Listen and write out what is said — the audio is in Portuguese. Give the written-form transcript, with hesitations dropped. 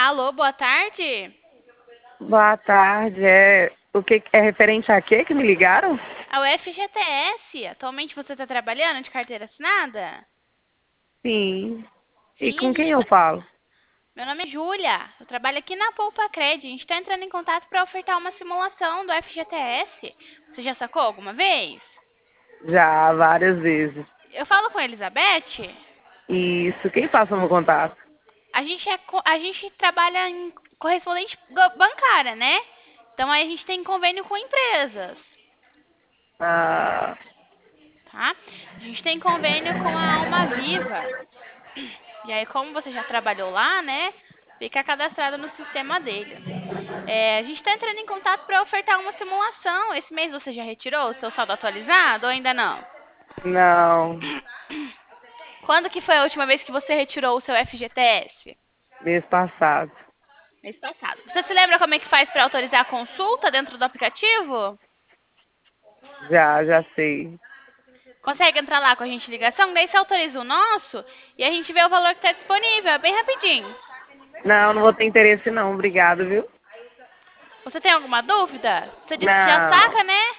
Alô, boa tarde. Boa tarde. O que é referente a quê que me ligaram? A UFGTS. Atualmente você está trabalhando de carteira assinada? Sim. E Sim, a com quem gente eu tá... falo? Meu nome é Júlia. Eu trabalho aqui na Poupa Cred. A gente está entrando em contato para ofertar uma simulação do FGTS. Você já sacou alguma vez? Já várias vezes. Eu falo com a Elizabeth. Isso. Quem passa o meu contato? A gente trabalha em correspondente bancária, né? Então aí a gente tem convênio com empresas, Ah, tá? A gente tem convênio com a Alma Viva. E aí, como você já trabalhou lá, né? Fica cadastrado no sistema deles. A gente está entrando em contato para ofertar uma simulação. Esse mês você já retirou o seu saldo atualizado ou ainda não? não. Quando que foi a última vez que você retirou o seu FGTS? Mês passado. Mês passado. Você se lembra como é que faz para autorizar a consulta dentro do aplicativo? Já sei. Consegue entrar lá com a gente em ligação? Daí você autoriza o nosso e a gente vê o valor que está disponível. É bem rapidinho. Não vou ter interesse não. Obrigado, viu? Você tem alguma dúvida? Você disse que já Não. saca, né?